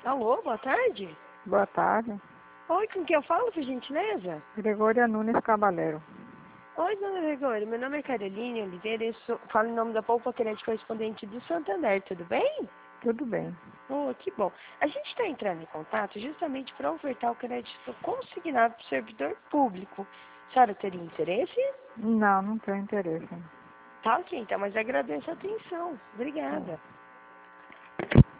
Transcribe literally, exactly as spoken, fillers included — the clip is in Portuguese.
Alô, boa tarde. Boa tarde. Oi, com quem eu falo, por gentileza? Gregória Nunes Caballero. Oi, dona Gregória, meu nome é Caroline Oliveira e sou, falo em nome da Poupa Crédito Correspondente do Santander, tudo bem? Tudo bem. Oh, que bom. A gente está entrando em contato justamente para ofertar o crédito consignado para o servidor público. A senhora teria interesse? Não, não tenho interesse. Tá ok, então, mas agradeço a atenção. Obrigada.